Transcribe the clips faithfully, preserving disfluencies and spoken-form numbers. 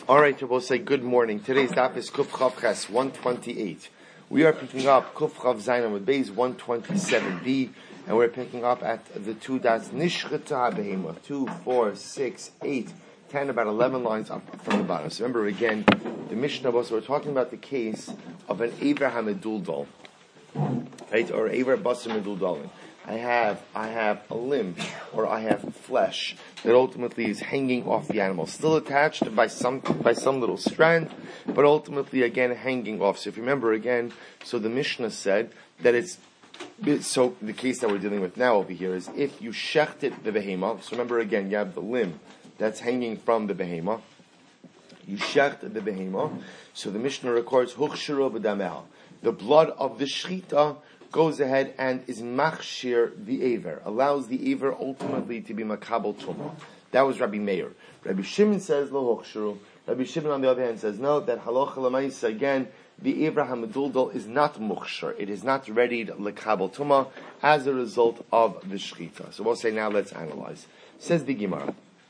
All right, we'll say good morning. Today's daf is Kuf Chav Ches one twenty-eight. We are picking up Kuf Chav Zayin with Beis one twenty-seven b, and we're picking up at the two dots Nishchata Behema two, four, six, eight, ten, about eleven lines up from the bottom. So remember again, the Mishnah was we're talking about the case of an Eiver Hameduldal, right, or Eiver Basar Meduldalin. I have, I have a limb, or I have flesh that ultimately is hanging off the animal, still attached by some, by some little strand, but ultimately again hanging off. So if you remember again, so the Mishnah said that it's, so the case that we're dealing with now over here is if you shechted the behema, so remember again, you have the limb that's hanging from the behema, you shecht the behema, so the Mishnah records, Huchshiro b'dameha, the blood of the shchita goes ahead and is machshir the aver, allows the aver ultimately to be makabel tumah. That was Rabbi Meir. Rabbi Shimon says lo hochshuru. Rabbi Shimon on the other hand says no, that halacha l'maisa again, the aver hameduldal is not muchshir. It is not readied lekabel tumah as a result of the shchita. So we'll say now let's analyze. Says the Gemara.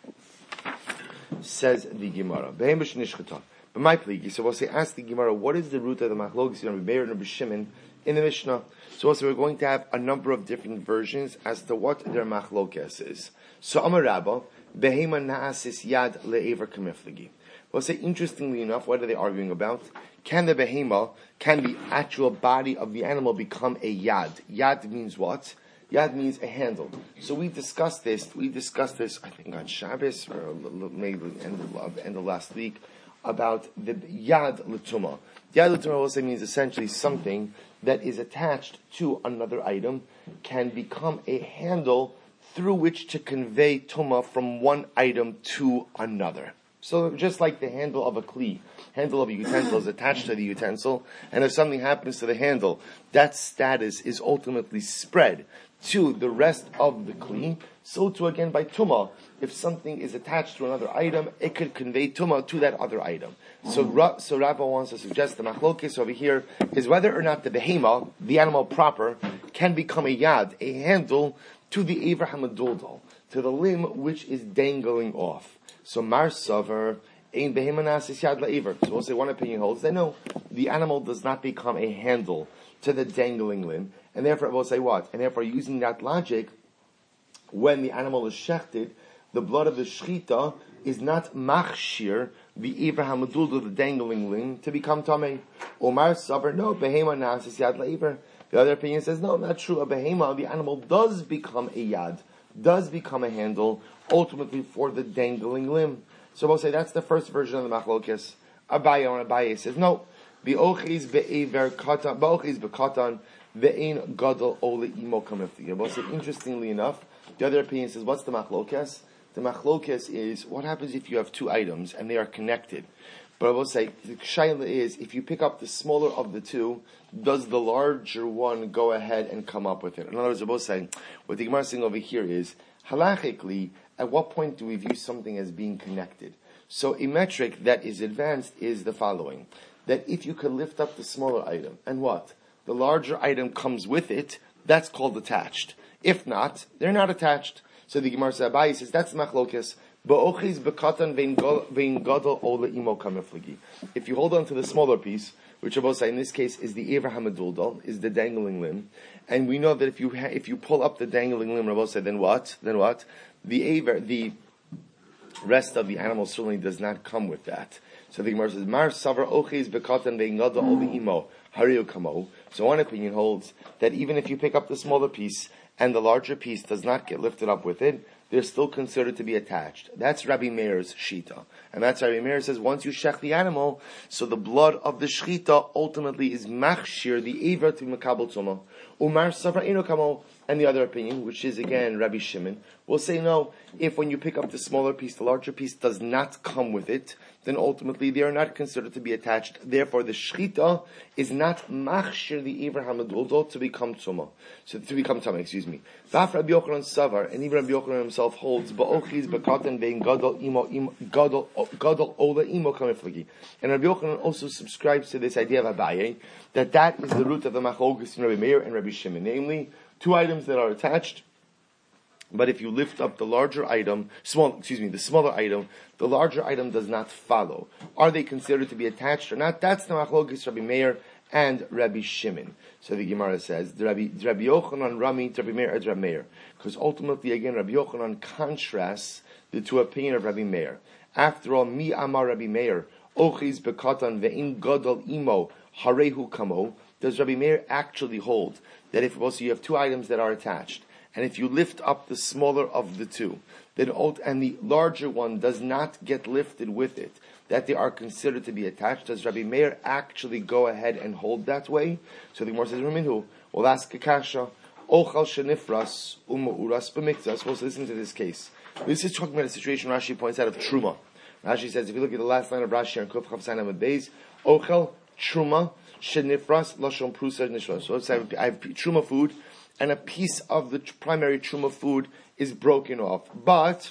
Says the Gemara. Behem b'shnishchata. But my plea, so we'll say ask the Gemara, what is the root of the machlokes Rabbi Meir and Rabbi Shimon in the Mishnah? So also we're going to have a number of different versions as to what their machlokes is. So Amar Rabba, behema na'asis yad le'ever kamiflagi. We'll say interestingly enough, what are they arguing about? Can the behema, can the actual body of the animal become a yad? Yad means what? Yad means a handle. So we discussed this, we discussed this, I think on Shabbos, or maybe the end of, end of last week, about the yad l'tumah. Yad l'tumah also means essentially something that is attached to another item can become a handle through which to convey tumah from one item to another. So just like the handle of a kli, handle of a utensil is attached to the utensil, and if something happens to the handle, that status is ultimately spread to the rest of the kli. So too again by tumah, if something is attached to another item, it could convey tumah to that other item. So, Ra- so Rabba wants to suggest the machlokes over here is whether or not the behema, the animal proper, can become a yad, a handle to the Eiver Hameduldal, to the limb which is dangling off. So Mar Savar, ein behema nasis yad la'eiver. So we'll say one opinion holds that no, the animal does not become a handle to the dangling limb, and therefore we'll say what? And therefore using that logic, when the animal is shechted, the blood of the shchita is not machshir, the Eiver Hameduldal, the dangling limb, to become tamei. Omar Savar, no, behema nasis yad la'eiver. The other opinion says, no, not true. A behema, the animal does become a yad, does become a handle, ultimately for the dangling limb. So we'll say that's the first version of the machlokes. Abaye on Abaye says, no, the ochiz be'ever katan, ba'ochiz be'katan, ve'ein gadol ole imo kamifti. We'll say, interestingly enough, the other opinion says, what's the machlokes? The machlokes is, what happens if you have two items and they are connected? But I will say, the shaila is, if you pick up the smaller of the two, does the larger one go ahead and come up with it? In other words, I will say, what the Gemara is saying over here is, halachically, at what point do we view something as being connected? So a metric that is advanced is the following, that if you could lift up the smaller item, and what? The larger item comes with it, that's called attached. If not, they're not attached. So the Gemara Abaye says, that's the machlokes. If you hold on to the smaller piece, which I will say in this case is the Eiver Hameduldal, is the dangling limb, and we know that if you ha- if you pull up the dangling limb, I will say, then what? Then what? The Eiver, the rest of the animal certainly does not come with that. So the Gemara says, Mar Savar Ochiz Bekatan Vein Gadol Ole Imo Hariu Kamo. So one opinion holds that even if you pick up the smaller piece and the larger piece does not get lifted up with it, they're still considered to be attached. That's Rabbi Meir's shita. And that's Rabbi Meir says, once you shech the animal, so the blood of the shchita ultimately is machshir, the aver to makabel tumah. Umar Savar Eno Kamo. And the other opinion, which is again Rabbi Shimon, will say no, if when you pick up the smaller piece, the larger piece does not come with it, then ultimately they are not considered to be attached. Therefore the shchita is not machshir the Eiver Hameduldal to become tumah. So to become tumah, excuse me. Vaf Rabbi Yochanan Savar, and even Rabbi Yochanan himself holds, ba'ochiz bekatan vein gadol imo gadol gadol ola imo kamiflagi. And Rabbi Yochanan also subscribes to this idea of Abaye, that that is the root of the machlokes in Rabbi Meir and Rabbi Shimon, namely, two items that are attached, But if you lift up the larger item, small, excuse me, the smaller item, the larger item does not follow. Are they considered to be attached or not? That's the machlokes Rabbi Meir and Rabbi Shimon. So the Gemara says, Rabbi, Rabbi Yochanan Rami to Rabbi Meir as Rabbi Meir. Because ultimately, again, Rabbi Yochanan contrasts the two opinion of Rabbi Meir. After all, mi amar Rabbi Meir, ochiz bekatan ve'in gadol imo harehu kamo. Does Rabbi Meir actually hold that if also you have two items that are attached, and if you lift up the smaller of the two, then and the larger one does not get lifted with it, that they are considered to be attached? Does Rabbi Meir actually go ahead and hold that way? So the Gemara says, Raminhu, well, ask a kasha, ochal shenifras umauras b'miktas. Well, listen to this case. This is talking about a situation Rashi points out of truma. Rashi says, if you look at the last line of Rashi on Kuf Chav Zayin Amud Beis, ochal truma shenifras lashon prusa nishras. So let's say I have truma food, and a piece of the primary truma food is broken off. But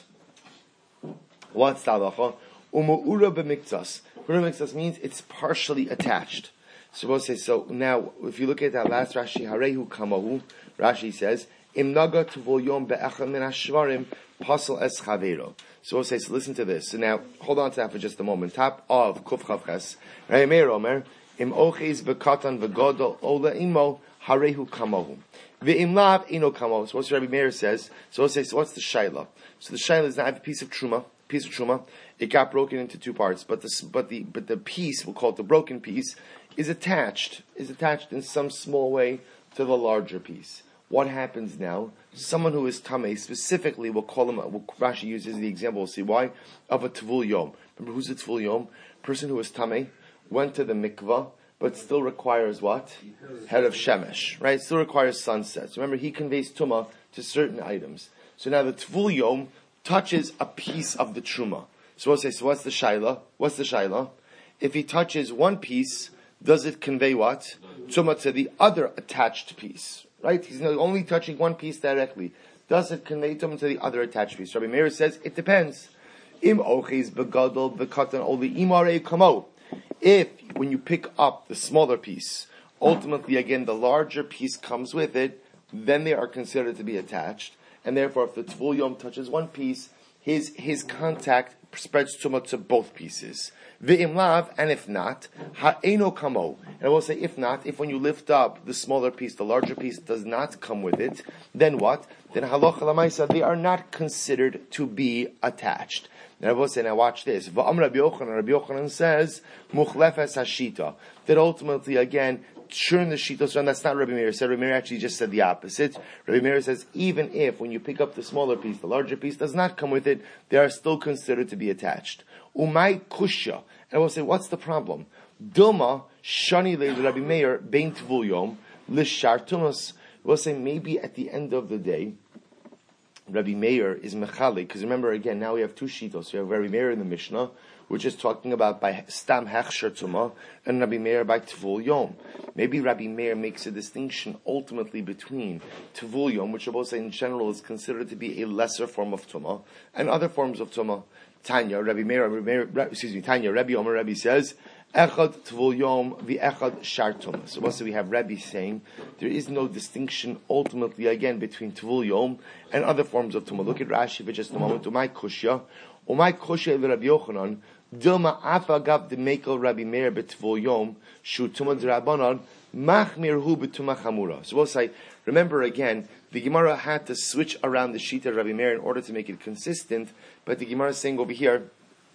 what's the halacha? Umu'ura b'miktas. Ura b'miktas means it's partially attached. So we'll say, so now, if you look at that last Rashi, Harehu Kamahu, Rashi says, Im naga tuvol yom be'echad min hashvarim, pasal es chavero. So we'll say, so listen to this. So now, hold on to that for just a moment. Top of Kuf Chavches, Rabbi Meir Omer, Im ochiz v'katan v'godol ola imo, Harehu Kamahu. Ve'im lav ino kamahu. So what's Rabbi Meir says? So we'll say, so what's the shaila? So the shaila is that I have a piece of truma, piece of truma, it got broken into two parts, but the, but the, but the piece, we'll call it the broken piece, is attached, is attached in some small way to the larger piece. What happens now? Someone who is tamei, specifically, we'll call him, we'll, Rashi uses the example, we'll see why, of a tvul yom. Remember, who's a tvul yom? Person who is tamei, went to the mikvah, but still requires what? Head of shemesh, right? Still requires sunsets. Remember, he conveys tumah to certain items. So now the tvul yom touches a piece of the truma. So we'll say, so what's the shaila? What's the shaila? If he touches one piece, does it convey what? Tumah to the other attached piece, right? He's only touching one piece directly. Does it convey tumah to the other attached piece? Rabbi Meir says, it depends. Im ochiz begadol bekatan oli imare kamo. If, when you pick up the smaller piece, ultimately, again, the larger piece comes with it, then they are considered to be attached. And therefore, if the tvul yom touches one piece, his his contact spreads tumah to both pieces. Ve'im lav, and if not, ha'eno kamo. And I will say, if not, if when you lift up the smaller piece, the larger piece does not come with it, then what? Then halacha l'maisa, they are not considered to be attached. And I will say, now watch this. Va'am Rabbi Yochanan, Rabbi Yochanan says, muchlefes hashita. That ultimately, again, churn the shita, so that's not Rabbi Meir said. Rabbi Meir actually just said the opposite. Rabbi Meir says, even if, when you pick up the smaller piece, the larger piece does not come with it, they are still considered to be attached. Umay kushya. And I will say, what's the problem? Dilma, shani le Rabbi Meir, bein tvul yom, lishar tumas. We'll say, maybe at the end of the day, Rabbi Meir is mechalik, because remember again, now we have two shitos. We have Rabbi Meir in the Mishnah, which is talking about by stam hechsher tumah, and Rabbi Meir by tvul yom. Maybe Rabbi Meir makes a distinction ultimately between tvul yom, which I will say in general is considered to be a lesser form of tumah, and other forms of tumah. Tanya, Rabbi Meir, Rabbi Meir, excuse me, Tanya, Rabbi Omer, Rabbi says, Echad tvul yom v'echad shar tumah. So also we have Rabbi saying there is no distinction ultimately again between tvul yom and other forms of tumah. Look at Rashi for just a moment. Umay kushya, umay kushya Rabbi Yochanan, dilma afa gav de mekel Rabbi Meir betvul yom shu tumah d'Rabbanan machmir hu b'tumah chamura. So we'll say, remember again, the Gemara had to switch around the shita of Rabbi Meir in order to make it consistent, but the Gemara is saying over here,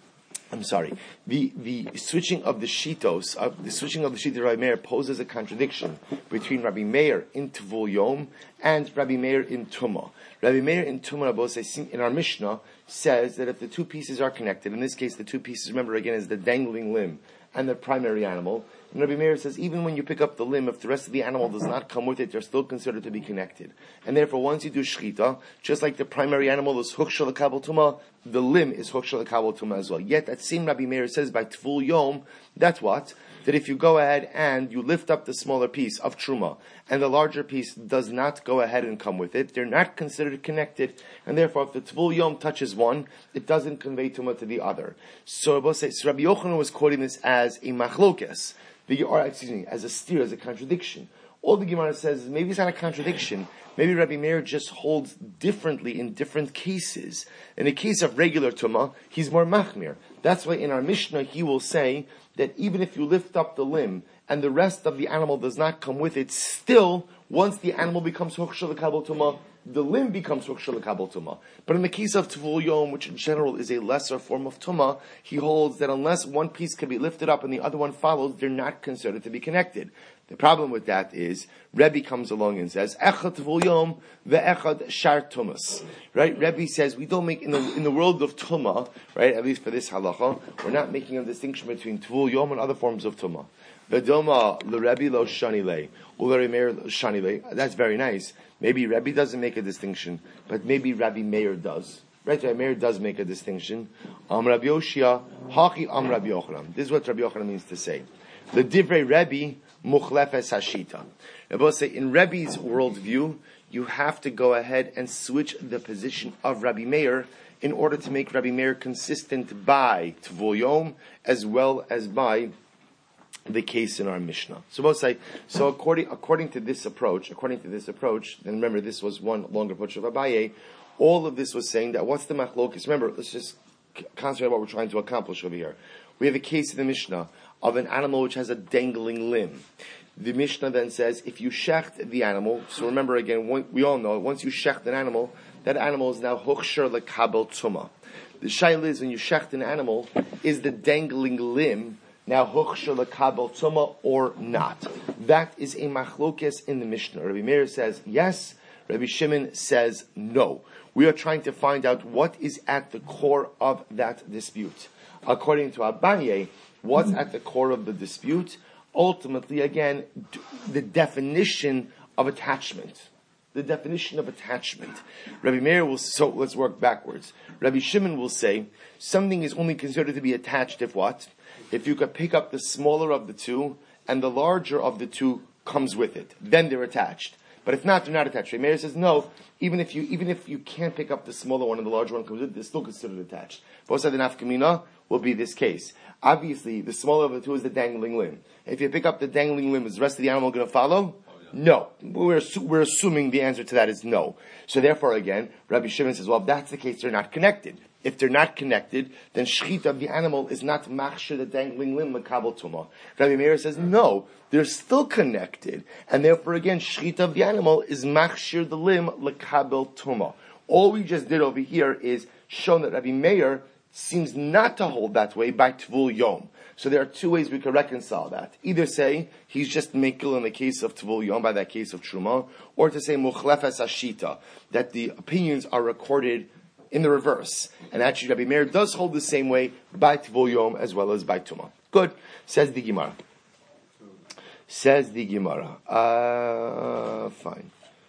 I'm sorry, the, the switching of the shitos, uh, the switching of the shita of Rabbi Meir poses a contradiction between Rabbi Meir in Tvul Yom and Rabbi Meir in Tumah. Rabbi Meir in Tumah, in our Mishnah, says that if the two pieces are connected, in this case the two pieces, remember again, is the dangling limb and the primary animal. And Rabbi Meir says, even when you pick up the limb, if the rest of the animal does not come with it, they're still considered to be connected. And therefore, once you do shchita, just like the primary animal is hukshal l'kabel tumah, the limb is hukshal l'kabel tumah as well. Yet, that same Rabbi Meir says by tvul yom, that's what? That if you go ahead and you lift up the smaller piece of truma, and the larger piece does not go ahead and come with it, they're not considered connected, and therefore if the tvul yom touches one, it doesn't convey tumah to the other. So, so Rabbi Yochanan was quoting this as a machlokes, the, or excuse me, as a steer, as a contradiction. All the Gemara says is maybe it's not a contradiction. Maybe Rabbi Meir just holds differently in different cases. In the case of regular tumah, he's more machmir. That's why in our Mishnah he will say that even if you lift up the limb and the rest of the animal does not come with it, still, once the animal becomes hukshah l'kabel tumah, the limb becomes hukshah l'kabel tumah. But in the case of tvul yom, which in general is a lesser form of tumah, he holds that unless one piece can be lifted up and the other one follows, they're not considered to be connected. The problem with that is, Rebbe comes along and says, Echad tvul yom ve'echad shar tumas. Right? Rebbe says, we don't make, in the, in the world of tumah, right, at least for this halacha, we're not making a distinction between tvul yom and other forms of tumah. V'doma l'Rebbe lo shani lei, u'l'Rebbe Meir lo shani lei. That's very nice. Maybe Rebbe doesn't make a distinction, but maybe Rabbi Meir does. Right? Rabbi Meir does make a distinction. Am Rabbi Yoshia, haki am Rabbi Yochanan. This is what Rabbi Yochanan means to say. The divrei Rebbe muchlefes hashita. Rabbi will say, in Rebbe's worldview, you have to go ahead and switch the position of Rabbi Meir in order to make Rabbi Meir consistent by Tvul Yom as well as by the case in our Mishnah. So we'll say, so according according to this approach, according to this approach, and remember this was one longer approach of Abaye, all of this was saying that what's the machlokes? Remember, let's just concentrate on what we're trying to accomplish over here. We have a case in the Mishnah of an animal which has a dangling limb. The Mishnah then says, if you shecht the animal, so remember again, we all know, once you shecht an animal, that animal is now huksher lekabel tumah. The shaila is, when you shecht an animal, is the dangling limb now huksher lekabel tumah or not? That is a machlokes in the Mishnah. Rabbi Meir says yes, Rabbi Shimon says no. We are trying to find out what is at the core of that dispute. According to Abaye, what's at the core of the dispute? Ultimately, again, the definition of attachment. The definition of attachment. Rabbi Meir will, so let's work backwards. Rabbi Shimon will say, something is only considered to be attached if what? If you could pick up the smaller of the two, and the larger of the two comes with it. Then they're attached. But if not, they're not attached. Rabbi Meir says, no, even if you, even if you can't pick up the smaller one and the larger one comes with it, they're still considered attached. Both side the nafkamina will be this case. Obviously, the smaller of the two is the dangling limb. If you pick up the dangling limb, is the rest of the animal going to follow? No. We're, we're assuming the answer to that is no. So therefore, again, Rabbi Shimon says, well, if that's the case, they're not connected. If they're not connected, then shchita of the animal is not machshir the dangling limb l'kabel tumah. Rabbi Meir says, no, they're still connected. And therefore, again, shchita of the animal is machshir the limb l'kabel tumah. All we just did over here is show that Rabbi Meir seems not to hold that way by Tvul Yom. So there are two ways we can reconcile that. Either say he's just Mekil in the case of Tvul Yom by that case of Truma, or to say Muchlefes Ashita, that the opinions are recorded in the reverse. And actually Rabbi Meir does hold the same way by Tvul Yom as well as by Tuma. Good. Says the Gemara. Says the Gemara. Uh, fine.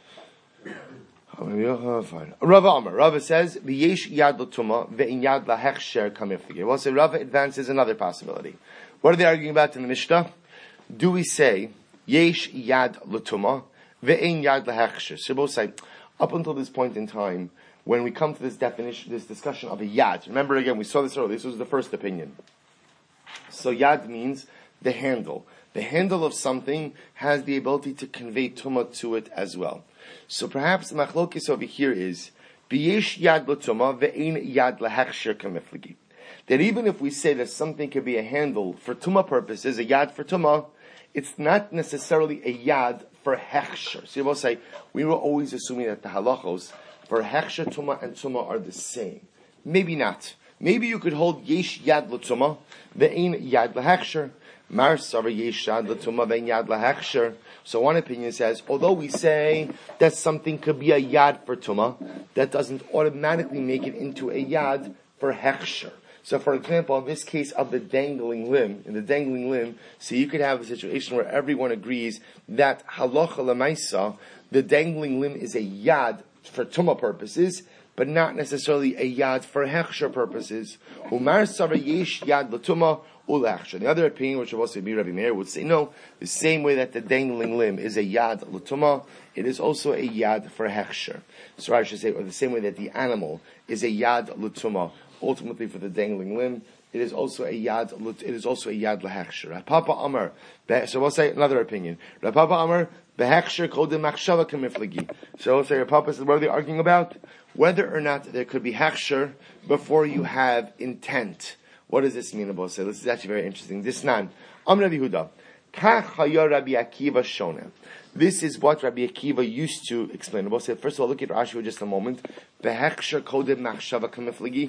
Fine. Rava Amar. Rava says, "V'yesh yad l'tuma ve'in yad lahechsher kamiflige." Well, so Rava advances another possibility. What are they arguing about in the Mishnah? Do we say yesh yad l'tuma ve'in yad lahechsher? So both say, up until this point in time, when we come to this definition, this discussion of a yad. Remember again, we saw this earlier. This was the first opinion. So yad means the handle. The handle of something has the ability to convey tumah to it as well. So perhaps the machlokis over here is b'yesh yad l'tumah ve'ein yad lahechsher kamifligi. That even if we say that something could be a handle for tumah purposes, a yad for tumah, it's not necessarily a yad for hechsher. So you will say we were always assuming that the halachos for hechsher tumah and tumah are the same. Maybe not. Maybe you could hold yesh yad l'tumah ve'ein yad lahechsher. Mar savar yesh yad l'tumah ve'ein yad lahechsher. So one opinion says, although we say that something could be a yad for tumah, that doesn't automatically make it into a yad for hechsher. So for example, in this case of the dangling limb, in the dangling limb, so you could have a situation where everyone agrees that halacha l'maisa, the dangling limb is a yad for tumah purposes, but not necessarily a yad for hechsher purposes. Umar savar yesh yad l'tumah. The other opinion, which would also be Rabbi Meir, would say no. The same way that the dangling limb is a yad l'tumah, it is also a yad for hechsher. So I should say, or the same way that the animal is a yad l'tumah, ultimately for the dangling limb, it is also a yad. It is also a yad lehechsher. Rav Papa Amar. So we'll say another opinion. Rav Papa Amar behechsher kodem machshava kamiflagi. So we'll say Rav Papa says, what are they arguing about? Whether or not there could be hechsher before you have intent. What does this mean? About say this is actually very interesting. This nan Amar Rabbi Yehuda. Kach haya Rabbi Akiva shona. This is what Rabbi Akiva used to explain. We'll say first of all, look at Rashi for just a moment. Behechsher kodem machshava kamiflagi.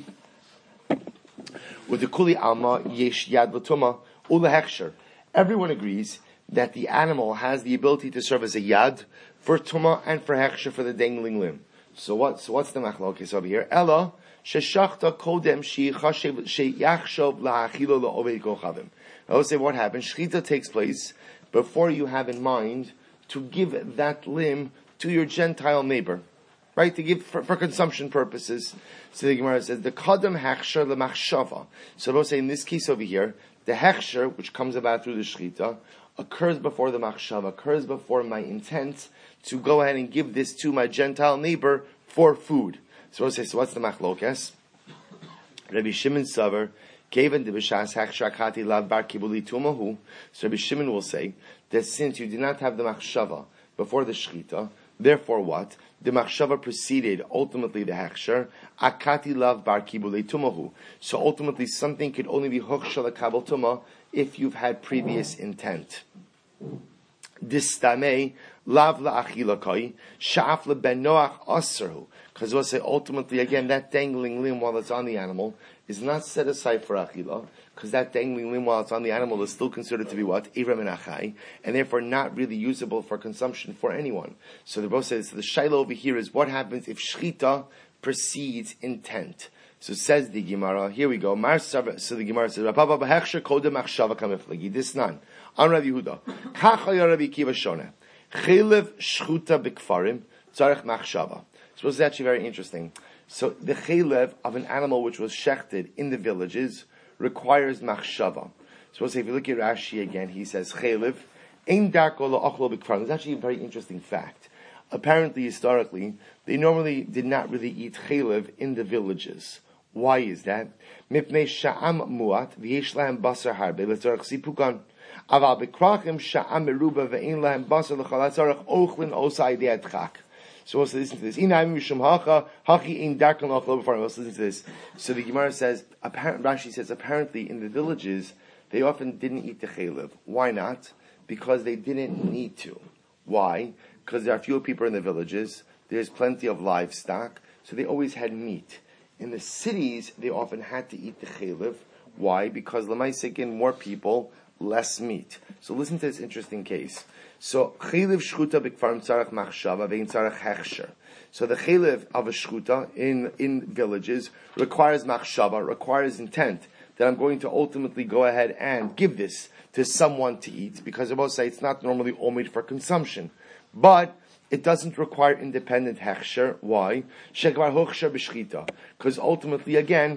With the kuli alma yesh yad l'tuma ula hechsher. Everyone agrees that the animal has the ability to serve as a yad for tuma and for hechsher for the dangling limb. So what? So what's the machlokes over here? Ella sheshachta kodem sheyachshav la'achilo la'oved kochavim. I will say what happens. Shchita takes place before you have in mind to give that limb to your Gentile neighbor, right? To give for, for consumption purposes. So the Gemara says the kadam hechsher lemachshava. So I will say in this case over here, the hechsher, which comes about through the shchita, occurs before the machshava, occurs before my intent to go ahead and give this to my Gentile neighbor for food. So we'll say, so what's the machlokes? Rabbi Shimon Savar, Kevan de b'shas hechsher akati lav bar kibuli tumahu. So Rabbi Shimon will say that since you did not have the machshava before the shchita, therefore what? The machshava preceded ultimately the hechsher. Akati lav bar kibuli tumahu. So ultimately something could only be hochshel kabel tuma if you've had previous intent. Distamei lav la'achilakai sha'af leben noach asarhu. Because we'll say ultimately again that dangling limb while it's on the animal is not set aside for achila, because that dangling limb while it's on the animal is still considered to be what? Ivra min achai, and therefore not really usable for consumption for anyone. So the both says so the shaila over here is what happens if shchita precedes intent. So says the Gemara, here we go. So the Gemara says, Rabba b'hechsher kodem achshava kamiflagi. This none. On Rabbi Yehuda. Kachaya Rabbi Akiva shona. Chelev shchuta b'kfarim tzarech machshava. So this is actually very interesting. So the chelev of an animal which was shechted in the villages requires machshava. So we'll say, if you look at Rashi again, he says chelev ein darko la'achlo b'kfarim. It's actually a very interesting fact. Apparently, historically, they normally did not really eat chelev in the villages. Why is that? Mipnei sha'am muat v'yesh lahem basar harbe l'tzarech sipukan. Aval b'krachim sha'am meruba ve'ein lahem basar l'chal l'tzarech ochlin osai de'adchak. So let's listen to this. Inayim mishum hacha hachi ein darkan l'achlo b'farim. Let's listen to this. So the Gemara says, apparent, Rashi says, apparently in the villages, they often didn't eat the chelev. Why not? Because they didn't need to. Why? Because there are fewer people in the villages. There's plenty of livestock. So they always had meat. In the cities, they often had to eat the chelev. Why? Because l'maisikin, more people, less meat. So listen to this interesting case. So chelev shchuta b'kfarim tzarech machshava ve'in tzarech hechsher. So the chelev of a shchuta in in villages requires machshava, requires intent that I'm going to ultimately go ahead and give this to someone to eat, because they both say it's not normally all made for consumption, but it doesn't require independent hechsher. Why? Shekvar hochsher b'shchita. Because ultimately, again,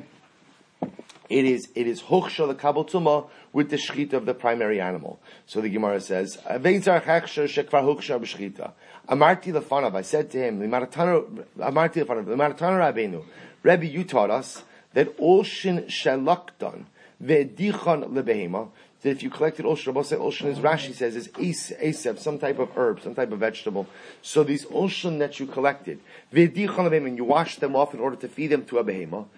it is it is hochsher l'kabel tuma with the shchita of the primary animal. So the Gemara says, "Vein tzarech hechsher shekvar hochsher b'shchita." Amarti lefanav. I said to him, "Amarti lefanav, l'maratana Rabbeinu, Rebbe, you taught us that olshin shalakdan ve'dichon lebehema." That if you collected olshin, Rabbi say olshin, as Rashi says, is asep, some type of herb, some type of vegetable. So these olshin that you collected, and you washed them off in order to feed them to a behema,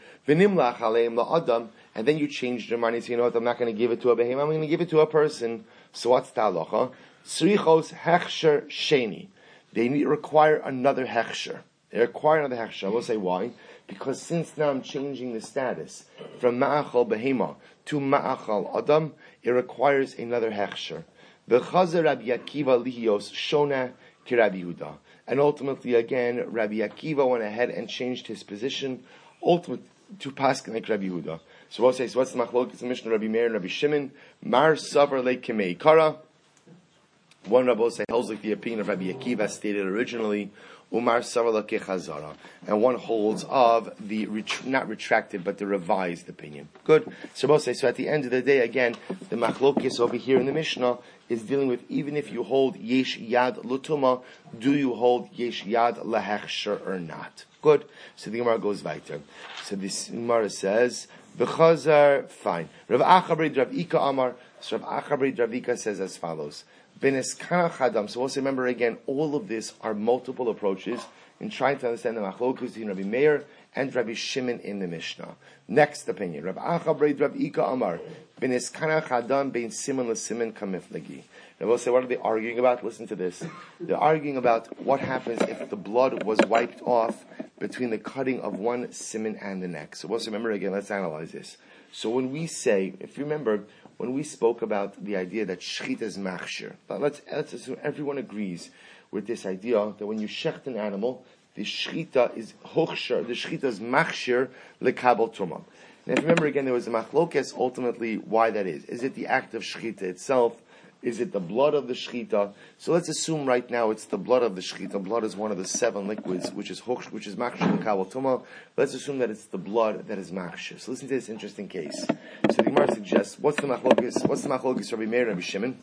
and then you changed your mind and say, you know what, I'm not going to give it to a behema, I'm going to give it to a person. So what's the halacha? Srichos hechsher sheni. They need, require another hechsher. They require another hechsher. I will say why. Because since now I'm changing the status from ma'achal behema to ma'achal adam, it requires another hechsher. V'chazer Rabbi Akiva lihios shona ki Rabbi Yehuda. And ultimately, again, Rabbi Akiva went ahead and changed his position, ultimately to paskin like Rabbi Yehuda. So we'll say, so what's the machlokes? The Mishnah Rabbi Meir and Rabbi Shimon. Mar savar le kemei kara. One Rabbi will say holds like the opinion of Rabbi Akiva stated originally. Umar savar le kechazara. And one holds of the ret- not retracted but the revised opinion. Good. So we'll say, so at the end of the day, again, the machlokes over here in the Mishnah is dealing with even if you hold yesh yad lutuma, do you hold yesh yad lahechsher or not? Good. So the Gemara goes weiter. So this Gemara says, The Chazar, fine. Rav Achabrid Rav Ika Amar, so Rav Achabrid Rav Ika says as follows. B'neskana chadam. So also remember again, all of this are multiple approaches in trying to understand the machlokus between Rabbi Meir and Rabbi Shimon in the Mishnah. Next opinion, Rav Achabrid Rav Ika Amar, b'neskana chadam bein simon l'simon kamiflagi. Now we'll say, what are they arguing about? Listen to this. They're arguing about what happens if the blood was wiped off between the cutting of one simon and the next. So we'll say, remember again, let's analyze this. So when we say, if you remember, when we spoke about the idea that shechita is machshir, let's, let's assume everyone agrees with this idea that when you shecht an animal, the shechita is hochshir, the shechita is machshir lekabel tumah. And if you remember again, there was a machlokes ultimately why that is. Is it the act of shechita itself? Is it the blood of the shechita? So let's assume right now it's the blood of the shechita. Blood is one of the seven liquids, which is hoch, which is machshir lekabel tumah. Let's assume that it's the blood that is machshir. So listen to this interesting case. So the Gemara suggests, what's the machlokes? What's the machlokes Rabbi Meir and Rabbi Shimon?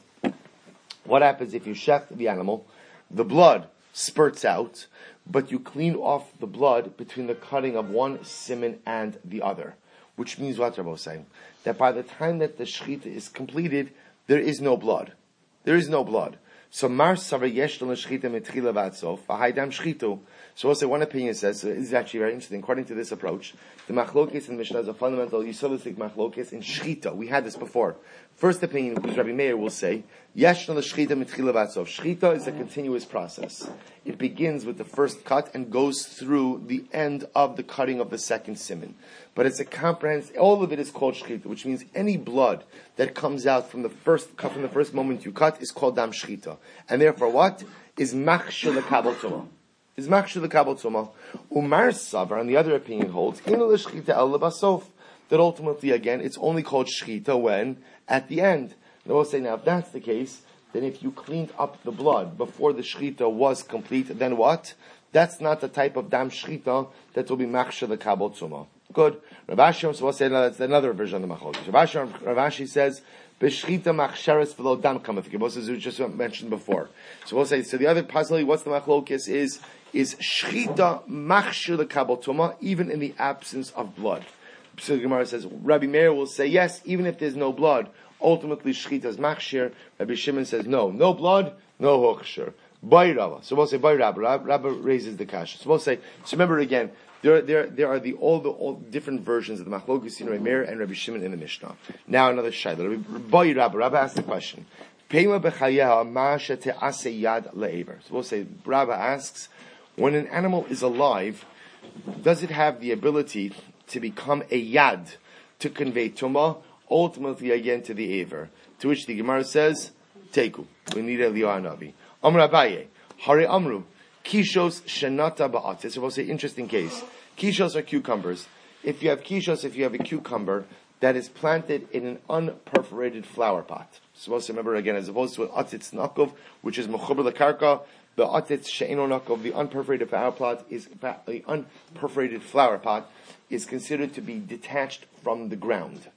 What happens if you shecht the animal, the blood spurts out, but you clean off the blood between the cutting of one simon and the other? Which means what Rabbi was saying? That by the time that the shechita is completed, there is no blood. There is no blood. So mar savar yesh lo shechita mitchila v'adsof v'haydam shchitu. So also one opinion says, so this is actually very interesting. According to this approach, the machlokes in Mishnah is a fundamental yisodistic machlokes in shchita. We had this before. First opinion, which Rabbi Meir will say, yesh lo shechita mitchila v'adsof. Shchita is a continuous process. It begins with the first cut and goes through the end of the cutting of the second simon. But it's a comprehensive, all of it is called shchita, which means any blood that comes out from the first cut, from the first moment you cut, is called dam shchita. And therefore what? Is machshir lekabel tumah. Is machshir lekabel tumah. Umar savar, and the other opinion holds, inu l'shchita el lebasof. That ultimately, again, it's only called shchita when? At the end. And I will say, now, if that's the case, then if you cleaned up the blood before the shchita was complete, then what? That's not the type of dam shchita that will be machshir lekabel tumah. Good. Rav Ashi, so we'll say that's another version of the machlokes. Rav Ashi, Rav Ashi says, "B'shchita machsheres v'lo dam kameth." As we just mentioned before. So we'll say, so the other possibly, what's the machlokes is is shchita machshir lekabel tumah, even in the absence of blood. So the Gemara says, Rabbi Meir will say yes, even if there's no blood. Ultimately, shchita is machshir. Rabbi Shimon says no, no blood, no hochshir. By Rava. So we'll say by Rabba. Rabba raises the kasha. So we'll say. So remember again. There, there, there are the all the all different versions of the machlokes in Rabbi Meir and Rabbi Shimon in the Mishnah. Now another shayla. Rabbi Rabbi, Rabbi asked the question. Pema b'chayeha ma shete'aseh yad le'ever. So we'll say, Rabbi asks, when an animal is alive, does it have the ability to become a yad to convey tumah, ultimately again to the aver? To which the Gemara says, Teku. We need a li'anavi. Amr Abaye, Hare Amru. Kishos shenata ba'atzis. So we'll say, interesting case. Kishos are cucumbers. If you have kishos, if you have a cucumber that is planted in an unperforated flower pot. So we'll say, remember again, as opposed to an atzitz nakov, which is mechuber lekarka, the atzitz she'eno nakov, the unperforated flower pot is, the unperforated flower pot is considered to be detached from the ground.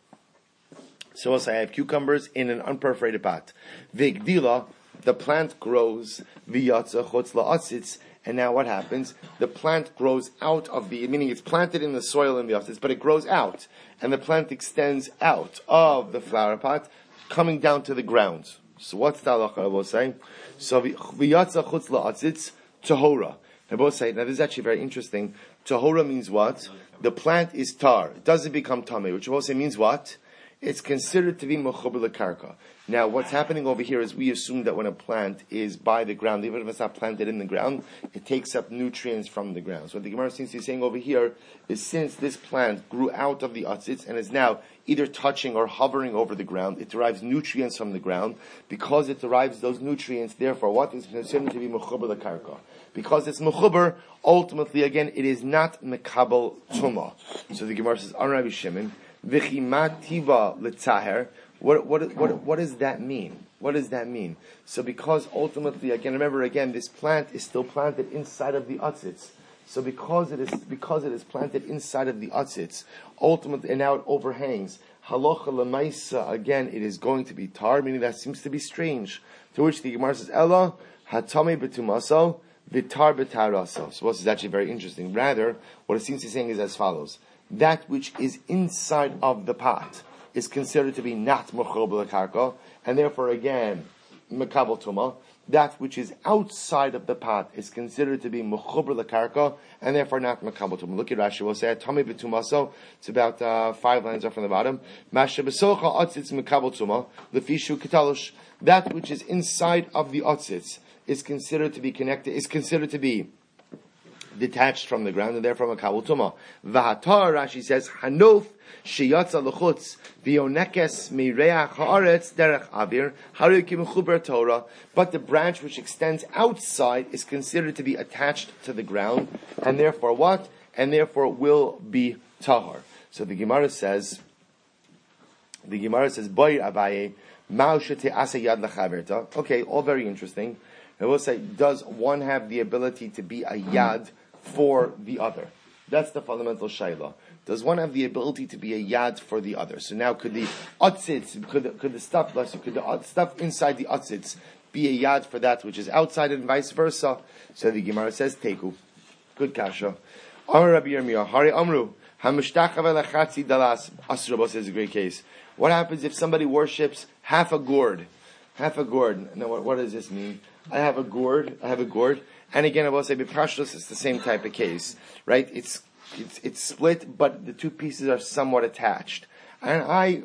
So we'll say, I have cucumbers in an unperforated pot. Vigdila, the plant grows, v'yatza chutz la'atzitz, and now what happens? The plant grows out of the, meaning it's planted in the soil in the atzitz, but it grows out, and the plant extends out of the flower pot, coming down to the ground. So what's the halacha I will say? So v'yatza chutz la'atzitz, tahora. I will say, now this is actually very interesting. Tahora means what? The plant is tar. It doesn't become tameh, which I will say means what? It's considered to be mechuber lekarka. Now, what's happening over here is we assume that when a plant is by the ground, even if it's not planted in the ground, it takes up nutrients from the ground. So what the Gemara seems to be saying over here is since this plant grew out of the atzitz and is now either touching or hovering over the ground, it derives nutrients from the ground. Because it derives those nutrients, therefore, what is considered to be mechuber lekarka? Because it's mechuber, ultimately, again, it is not mekabel tumah. So the Gemara says, An Rabbi Shimon, V'chimat tiva l'tzaher. What, what, what, what does that mean? What does that mean? So because ultimately, again, remember again, this plant is still planted inside of the atzitz. So because it is, because it is planted inside of the atzitz, ultimately, and now it overhangs, halacha l'maisa, again, it is going to be tar, meaning that seems to be strange. To which the Gemara says, Ella, hatame betumaso, vitar betaraso. So this is actually very interesting. Rather, what it seems to be saying is as follows. that which is inside of the pot is considered to be not mechuber lekarka, and therefore again mekabel tuma. That which is outside of the pot is considered to be mechuber lekarka, and therefore not mekabel tuma. Look at Rashi. We'll say tami b'tumaso. It's about uh, five lines up from the bottom. Mashe besocha otzitz mekabel tuma lefishu kitalush. That which is inside of the otzitz is considered to be connected. Is considered to be detached from the ground, and therefore mekabel tuma. V'hatar, Rashi says, hanof sheyatza l'chutz v'yonekes mireach haaretz derech avir haru ki mechuber Torah. But the branch which extends outside is considered to be attached to the ground, and therefore what? And therefore will be tahar. So the Gemara says, the Gemara says, boy Abaye, ma'u shete'asa yad l'chaverta. Okay, all very interesting. I will say, does one have the ability to be a yad for the other? That's the fundamental shayla. Does one have the ability to be a yad for the other? So now, could the otzitz, could the, could the stuff, could the stuff inside the otzitz be a yad for that which is outside, and vice versa? So the Gemara says, teku. Good kasha. Amar Rabbi Yirmiyah, Hari Amru, Hamushtachave lechatzi dalas. Asrabos is a great case. What happens if somebody worships half a gourd? Half a gourd. Now, what, what does this mean? I have a gourd. I have a gourd. And again, I will say, b'pashtos, it's the same type of case, right? It's it's it's split, but the two pieces are somewhat attached. And I,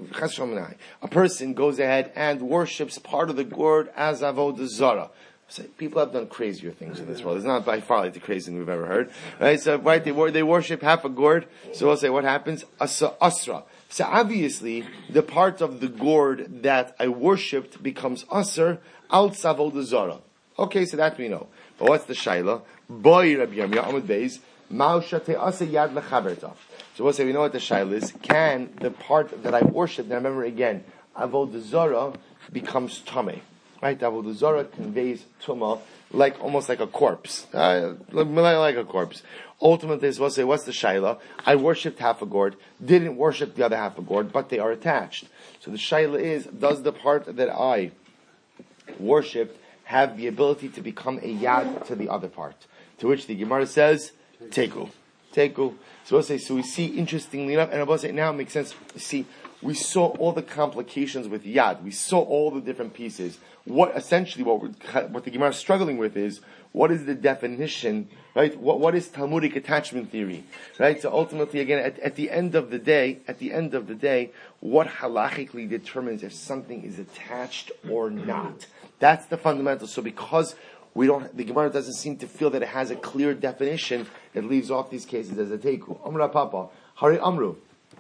a person goes ahead and worships part of the gourd as avodah zarah. So people have done crazier things in this world. It's not by far like the craziest thing we've ever heard, right? So, right, they they worship half a gourd. So we'll say, what happens? Asa asra. So obviously, the part of the gourd that I worshipped becomes asr al avodah zarah. Okay, so that we know. But what's the shaila? Boy Rabbi Yirmiyah Amud Beis Ma'u shete'asa yad lechaverta. So we'll say we know what the shaila is. Can the part that I worship, now remember again, avodah zarah becomes tameh, right? Avodah zarah conveys tumah like almost like a corpse, uh, like a corpse. Ultimately, we'll say, what's the shaila? I worshipped half a gourd, didn't worship the other half a gourd, but they are attached. So the shaila is: does the part that I worshipped have the ability to become a yad to the other part? To which the Gemara says, teku. Teku. So we'll say, so we see, interestingly enough, and I will say now it makes sense. See, we saw all the complications with yad. We saw all the different pieces. What, essentially, what, we're, what the Gemara is struggling with is, what is the definition, right? What, what is Talmudic attachment theory, right? So ultimately, again, at, at the end of the day, at the end of the day, what halachically determines if something is attached or not? That's the fundamental. So because we don't, the Gemara doesn't seem to feel that it has a clear definition, it leaves off these cases as a teku. Amra Papa, Hari Amru.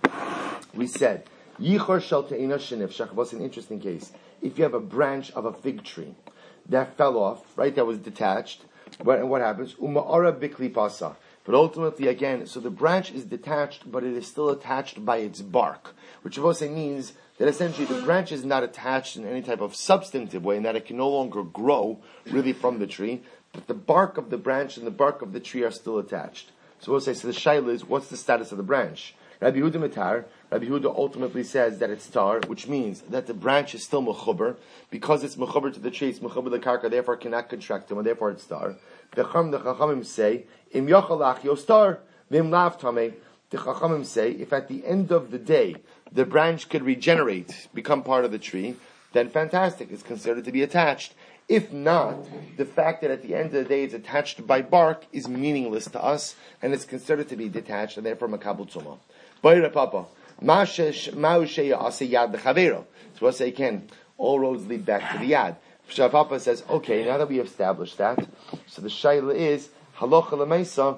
We said, Yichor shel te'ina shenifshach was an interesting case. If you have a branch of a fig tree that fell off, right, that was detached, what, what happens? Uma'ara bikli pasa. But ultimately, again, so the branch is detached, but it is still attached by its bark, which of course means that essentially the branch is not attached in any type of substantive way, and that it can no longer grow really from the tree, but the bark of the branch and the bark of the tree are still attached. So we'll say, so the shaila is, what's the status of the branch? Rabbi Yehuda Matar, Rabbi Yehuda ultimately says that it's tar, which means that the branch is still mechuber. Because it's mechuber to the tree, it's mechuber the karka, therefore cannot contract them, and therefore it's tar. The Chacham, the Chachamim say, Im yachalach yostar, vim lav tameh. The Chachamim say, if at the end of the day, the branch could regenerate, become part of the tree, then fantastic, it's considered to be attached. If not, the fact that at the end of the day it's attached by bark is meaningless to us, and it's considered to be detached, and therefore makabel tumah. Boy Papa, ma'u she'asa yad lechavero. So we'll say again, all roads lead back to the yad. So Papa says, okay, now that we have established that, so the shaila is, halacha l'meisa,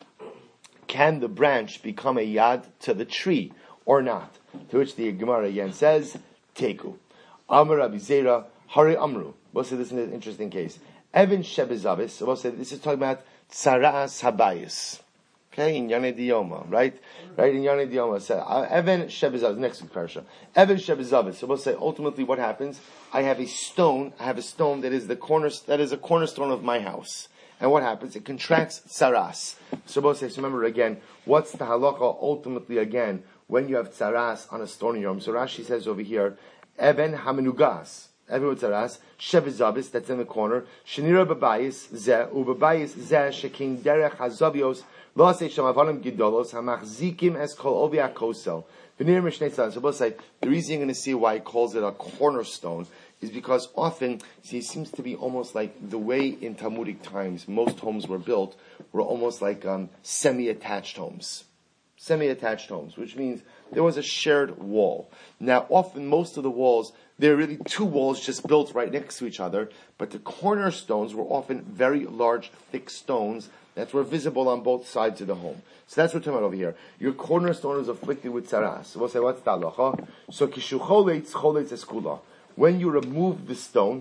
can the branch become a yad to the tree or not? To which the Gemara again says, teku. Amar Rabbi Zera, Hari Amru. We'll say this is an interesting case. Evan Shebezavis, so we'll say this is talking about Tsaras Habayis. Okay, in Yanei Dioma, right? Right, in Yanei Dioma. So, uh, Evan Shebezavis, next week, Parsha. Evan Shebezavis. So we'll say, ultimately what happens? I have a stone, I have a stone that is the corner, that is a cornerstone of my house. And what happens? It contracts Tsaras. So we'll say, so remember again, what's the halacha ultimately again, when you have Tsaras on a stone in your home? So Rashi says over here, Eben Hamenugas. Even with Tsaras, Shebezavis, that's in the corner. Shenira Babayis, Zeh, Ubabayis, Zeh, Shekin Derech Hazavios, Lo say shamavanim gidolos hamachzikim es kol ovi akosel. V'nir mishnei tzad. So both say the reason you're going to see why he calls it a cornerstone is because often, see, it seems to be almost like the way in Talmudic times most homes were built were almost like um, semi-attached homes. Semi-attached homes, which means there was a shared wall. Now, often most of the walls, there are really two walls just built right next to each other, but the cornerstones were often very large, thick stones that were visible on both sides of the home. So that's what we're talking about over here. Your cornerstone is afflicted with tzaras. So we'll say, what's the halacha? So kishu choletz, choletz eskula. When you remove the stone,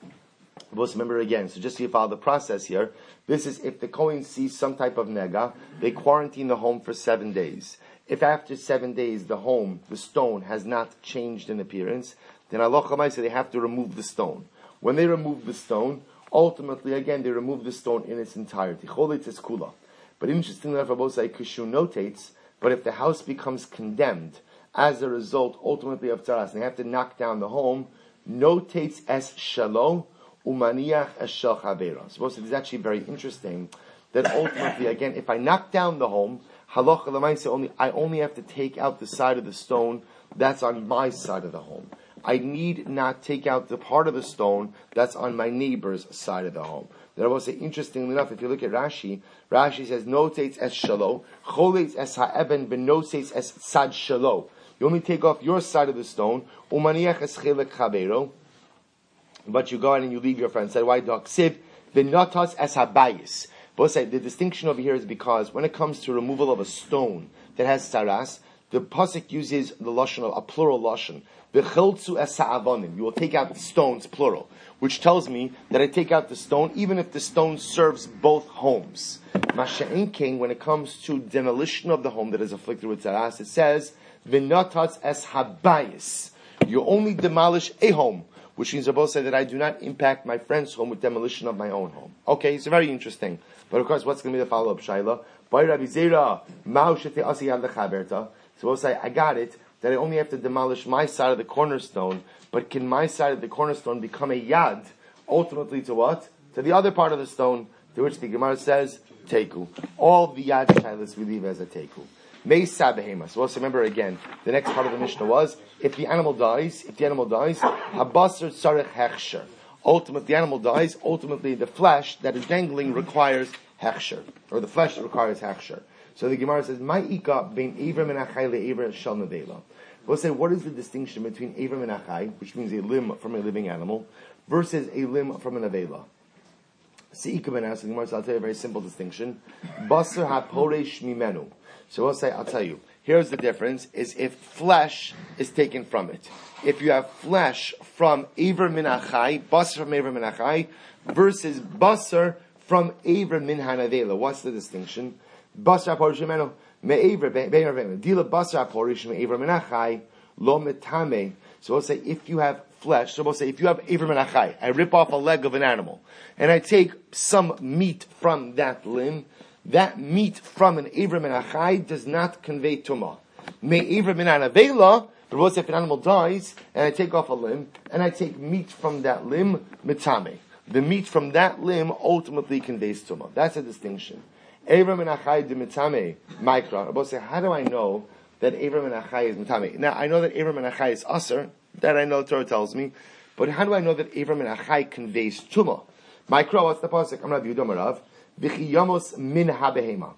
let's remember again, so just so you follow the process here, this is if the Kohen sees some type of nega, they quarantine the home for seven days. If after seven days the home, the stone, has not changed in appearance, then Allah Chamaisa, they have to remove the stone. When they remove the stone, ultimately again, they remove the stone in its entirety. Choletz is kula. But interestingly enough, Rabbi Say Kishu notates, but if the house becomes condemned as a result, ultimately of tzaras, and they have to knock down the home, notates as shalom, umaniach as shel chavera. So it's actually very interesting that ultimately, again, if I knock down the home, halacha l'maisa, only I only have to take out the side of the stone that's on my side of the home. I need not take out the part of the stone that's on my neighbor's side of the home. That I will say, interestingly enough, if you look at Rashi, Rashi says, notates as shalom, choletz as ha'eben, ben notates as sad shalom. You only take off your side of the stone, umaniach es chelek chavero, but you go out and you leave your friend. Say, why dog? Siv, v'notas es habayis. Both say the distinction over here is because when it comes to removal of a stone that has tzaras, the pasuk uses the lashon of a plural lashon. V'chiltzu es ha'avonim. You will take out the stones, plural, which tells me that I take out the stone even if the stone serves both homes. Masha'in king, when it comes to demolition of the home that is afflicted with tzaras, it says, V'natats es habayis. You only demolish a home, which means Rabbi said that I do not impact my friend's home with demolition of my own home. Okay, it's very interesting. But of course, what's going to be the follow-up, Shaila? By Rabbi Zera, Mao shete asi yad lechaberta. So we'll say, I got it, that I only have to demolish my side of the cornerstone, but can my side of the cornerstone become a yad, ultimately to what? To the other part of the stone, to which the Gemara says, teku. All the yad shailas we leave as a teku. Meisa behema. So also remember again, the next part of the Mishnah was, if the animal dies, if the animal dies, habasar tzarech hechsher. Ultimately, the animal dies, ultimately the flesh that is dangling requires hechsher, or the flesh requires hechsher. So the Gemara says, Ma'ika bein Avram and Achai le'Avram shel nevela. We'll say, what is the distinction between Avram and Achai, which means a limb from a living animal, versus a limb from a nevela? Se'ika ben As, the Gemara says, I'll tell you a very simple distinction. Basar ha'poresh mimenu. So we'll say, I'll tell you, here's the difference, is if flesh is taken from it. If you have flesh from Avram min Achai, basar from Avram min Achai, versus basar from Avram min hanavela. What's the distinction? Basar porish mimenu me'avra be'avra dila basar porish me'avra min Achai lo metame. So we'll say, if you have flesh, so we'll say, if you have Avram min Achai, I rip off a leg of an animal, and I take some meat from that limb, that meat from an Avram min Achai does not convey tumah. Me'avra min hanavela. But what if an animal dies, and I take off a limb, and I take meat from that limb, mitame. The meat from that limb ultimately conveys tumah. That's a distinction. Avram and Achai de mitame, mikra. Rabbi say, how do I know that Avram and Achai is mitame? Now, I know that Avram and Achai is aser. That I know the Torah tells me. But how do I know that Avram and Achai conveys tumah? Mikra, what's the pasuk? I'm not Yehuda Marav. V'chiyamos min habehema.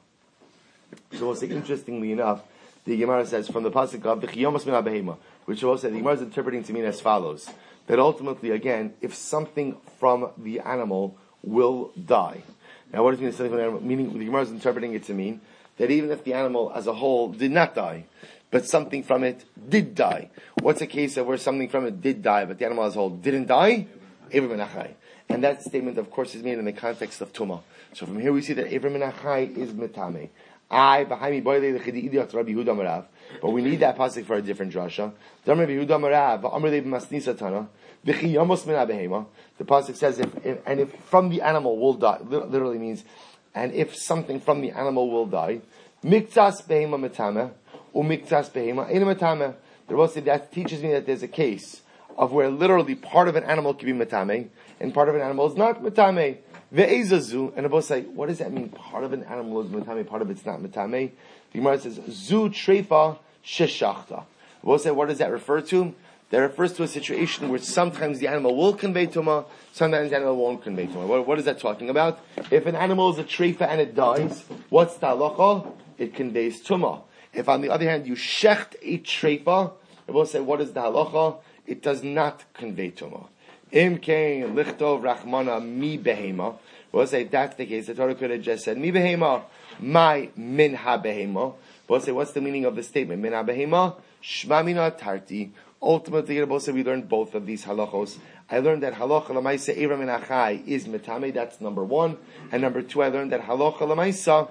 So we'll say, interestingly enough, the Gemara says from the pasuk of V'chiyamos min habehema, which will say the Gemara is interpreting to mean as follows: that ultimately, again, if something from the animal will die. Now, what does it mean something from the animal? Meaning, the Gemara is interpreting it to mean that even if the animal as a whole did not die, but something from it did die. What's a case of where something from it did die, but the animal as a whole didn't die? Avram and Achai. And that statement, of course, is made in the context of Tumah. So from here we see that Avram and Achai is Mitame. I, behind me, boy, the Chidi Idiot, Rabbi Yehuda Marav. But we need that pasuk for a different drasha. Rabbi Yehuda Marav, Amr Leib Masnisa Tana, V'chi Yamos Min HaBehema. The pasuk says, if, if, and if from the animal will die, literally means, and if something from the animal will die, Miktas Behema Mitame, or Miktas Behema Ena Mitame. The Rebbe said that teaches me that there's a case of where literally part of an animal can be metame and part of an animal is not metame. Ve'ezazu, and Abba say, what does that mean? Part of an animal is metame, part of it's not metame. The Gemara says, zu treifa sheshachta. Abba say, what does that refer to? That refers to a situation where sometimes the animal will convey tumah, sometimes the animal won't convey tumah. What, what is that talking about? If an animal is a treifa and it dies, what's the halacha? It conveys tumah. If on the other hand you shecht a treifa, Abba say, what is the halacha? It does not convey tumah. Im kein lichtov rachmana mi behema. We'll say if that's the case, the Torah could have just said mi behema, my min ha behema. We'll say what's the meaning of the statement? Min ha behema, shma mina tarti. Ultimately, we'll say we learned both of these halachos. I learned that halacha lamaisa eira min achai is metame. That's number one, and number two, I learned that halacha lamaisa.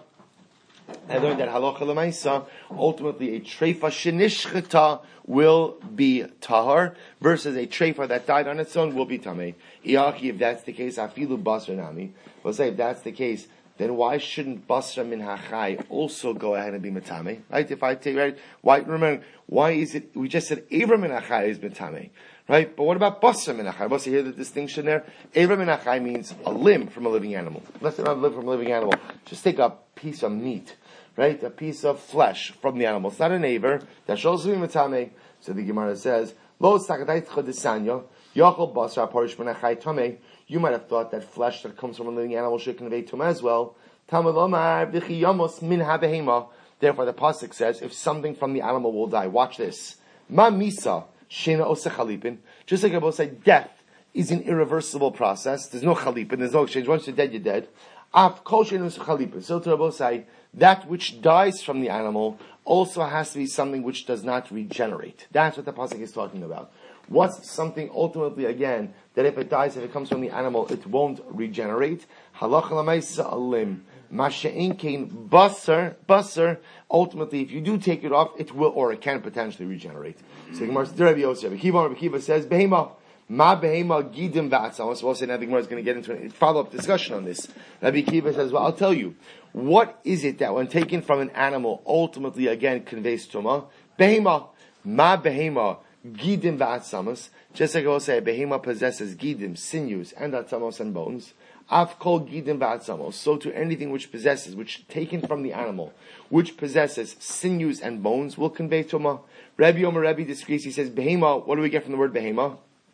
I learned that halacha lemaisa, ultimately a treifa shenishcheta will be tahar, versus a treifa that died on its own will be tamei. Iachi, if that's the case, afilu basra nami. We'll say if that's the case, then why shouldn't basra min hachai also go ahead and be metame? Right? If I take right, why remember why is it? We just said Evra min hachai is metame. Right? But what about basra min hachai? What's here the distinction there? Evra min hachai means a limb from a living animal. Let's say not a limb from a living animal. Just take a piece of meat. Right, a piece of flesh from the animal. It's not an aver. That shows to be metame. So the Gemara says, "Lo sakadait chodesanya yachol basra parish benachai tame." You might have thought that flesh that comes from a living animal should convey tumah as well. Tamalomar v'chiyamos min habehema. Therefore, the pasuk says, if something from the animal will die, watch this. Ma misa shena osechalipin. Just like I both said, death is an irreversible process. There's no chalipin. There's no exchange. Once you're dead, you're dead. Af kol shena osechalipin. So to both say, that which dies from the animal also has to be something which does not regenerate. That's what the pasuk is talking about. What's something ultimately, again, that if it dies, if it comes from the animal, it won't regenerate? Halacha l'maisa alim. Masha'in kain basar, basar. Ultimately, if you do take it off, it will, or it can potentially regenerate. So the Gemara says, Rabbi Yosef, Rabbi Kiva says, behema. Ma behema gidim v'atzam. So we'll say now the Gemara is going to get into a follow-up discussion on this. Rabbi Kiva says, well, I'll tell you. What is it that when taken from an animal, ultimately again conveys tumah? Behema, ma behema, gidim v'atzamas. Just like I will say, behema possesses gidim, sinews, and atzamos and bones. Av kol gidim v'atzamos. So to anything which possesses, which taken from the animal, which possesses sinews and bones, will convey tumah. Rabbi Omer Rabbi disagrees. He says, behema. What do we get from the word behema?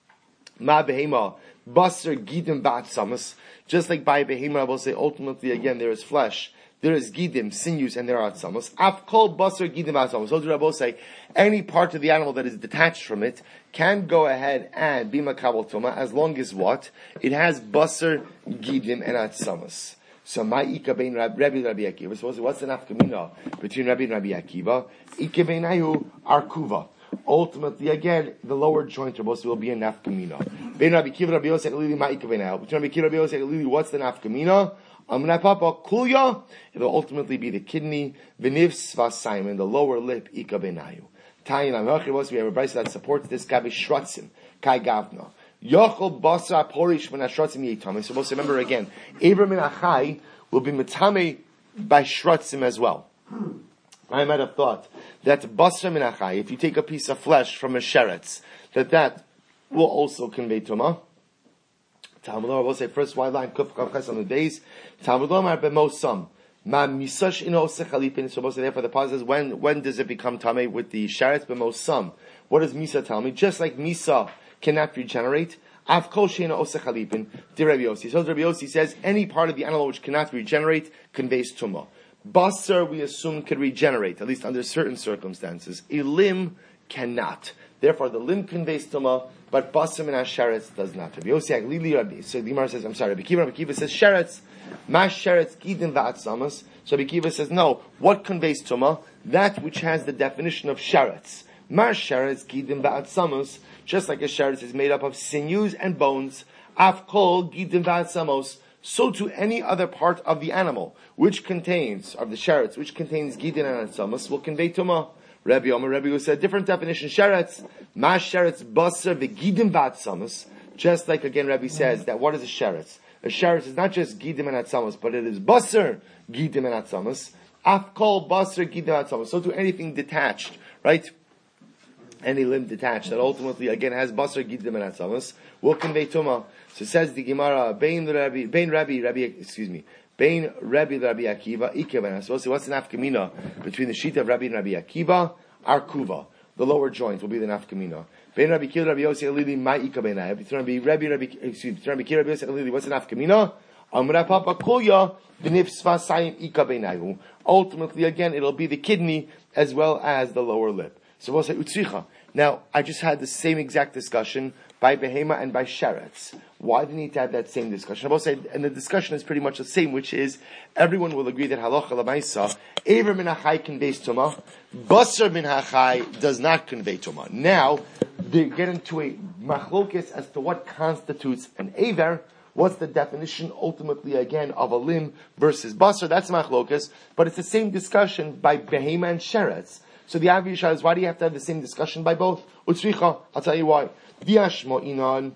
Ma behema, basar gidim v'atzamas. Just like by behema, I will say ultimately again there is flesh, there is gidim, sinews, and there are atzamos. Af kol basar gidim atzamos. So do Rabbi say any part of the animal that is detached from it can go ahead and be makabel tuma as long as what it has basar gidim and atzamos. So my ika bein Rabbi Rabbi Akiva. So what's the nafkamina between Rabbi and Rabbi Akiva? Ika beinayu arkuva. Ultimately, again, the lower joint will be a nafkamina. Ben Rabbi Kiva, Rabbi Yosef, Lili, Ma'ika Benau. Between Rabbi Kiva, Rabbi Yosef, Lili, what's the nafkamina? Amna Papa Kulya. It'll ultimately be the kidney. Veniv Svasimon, the lower lip. Ika Benayu. Tayin Amachivos. We have a brayso that supports this. Gabi Shratzim. Kai Gavna. Yochel Basra Porish Min Shratzim Yitame. So we'll remember again. Abram Min Achai will be metame by Shratzim as well. I might have thought that basra min achai, if you take a piece of flesh from a sheretz, that that will also convey tumah. Talmud Lomar will say first white line kuf kav ches on the days. Talmud Lomar b'mosam ma misash ino sechalipin. So most therefore the pause is when when does it become tamei with the sheretz b'mosam? What does misa tell me? Just like misa cannot regenerate. Av kol sheina osechalipin. Di Rabbi Yossi. So Rabbi Yossi says any part of the animal which cannot regenerate conveys tumah. Basar, we assume, can regenerate, at least under certain circumstances. A limb cannot. Therefore, the limb conveys tumah, but basar min hasheretz does not. Rabbi Yossi Aglili Rabbi. So the Gemara says, I'm sorry, Rabbi Kiva, Rabbi Kiva says sheretz. Mash sheretz gidim va'atzamas. So Rabbi Kiva says, no, what conveys tumah? That which has the definition of sheretz. Mash sheretz gidim va'atzamas. Just like a sheretz is made up of sinews and bones. Af kol gidim va'atzamos. So to any other part of the animal, which contains, of the sheretz, which contains gidin and atzamas, will convey tumah. Rabbi Omer, Rabbi who said different definition, sheretz, ma sheretz basar v'gidim v'atzamas. Just like again Rabbi says that what is a sheretz? A sheretz is not just gidim and atzamas, but it is basar, gidim and atzamas. Af kol basar, gidim and atzamas. So to anything detached, right? any limb detached that ultimately again has basar gidim and atzamas will convey tuma. So it says the Gemara, Bein Rabbi, Bein Rabbi, Rabbi, excuse me, Bein Rabbi Rabbi Akiva, Ikevan. So what's the nafkamina between the sheet of Rabbi and Rabbi Akiva? Arkuva, the lower joint will be the nafkamina. Bein Rabbi Akiva, Rabbi Yossi Alili, my Ikabenai. Between Rabbi Rabbi Rabbi, excuse me, Rabbi Akiva, Rabbi Yossi Alili, what's the nafkamina? Amra Papa Kulya, B'nifsva Sayim Ikabenai. Ultimately, again, it'll be the kidney as well as the lower lip. So we'll say utzricha. Now, I just had the same exact discussion by behema and by sheretz. Why do you need to have that same discussion? I will say, and the discussion is pretty much the same, which is everyone will agree that halacha lamaisa, aver min hachai conveys tuma, basar min hachai does not convey tuma. Now, they get into a machlokes as to what constitutes an aver. What's the definition ultimately again of a limb versus basar? That's machlokes, but it's the same discussion by behema and sheretz. So the obvious is, why do you have to have the same discussion by both? Utzricha, I'll tell you why. Diashmo inan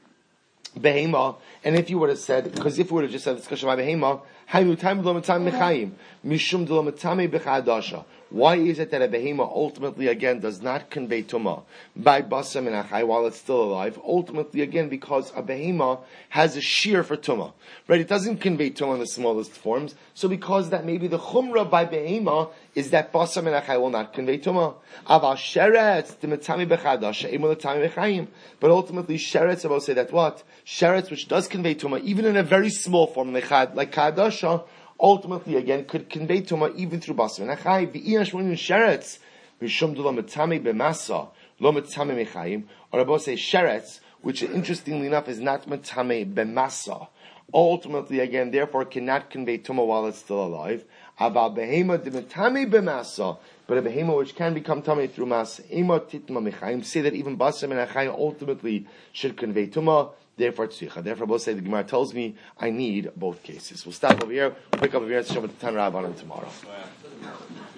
behema, and if you would have said, because if we would have just had a discussion by behema, haynu tam lo matam mechayim, mishum lo matame bechadasha. Why is it that a behema ultimately again does not convey tumah by basam and achai while it's still alive? Ultimately again because a behema has a shear for tumah, right? It doesn't convey tumah in the smallest forms. So because that maybe the chumrah by behema is that basam and achai will not convey tumah. Aval sheretz the matami bechadasha imol matami bechayim. But ultimately sheretz, I will say that what sheretz, which does convey tumah even in a very small form like kadasha, ultimately, again, could convey tuma even through basar and achai. V'iyash shmunin sheretz mishum d'lo metame b'masa lo metame mechayim. Or Rabbi say sheretz, which interestingly enough is not metame b'masa. Ultimately, again, therefore, cannot convey tuma while it's still alive. Aval behema de metame b'masa, but a behema which can become tame through masa. Ema titma mechayim. Say that even basar and achai ultimately should convey tuma. Therefore, tzricha. Therefore, both say the Gemara tells me I need both cases. We'll stop over here. We'll pick up over here. It's Shabbat Tan Rabbanan tomorrow.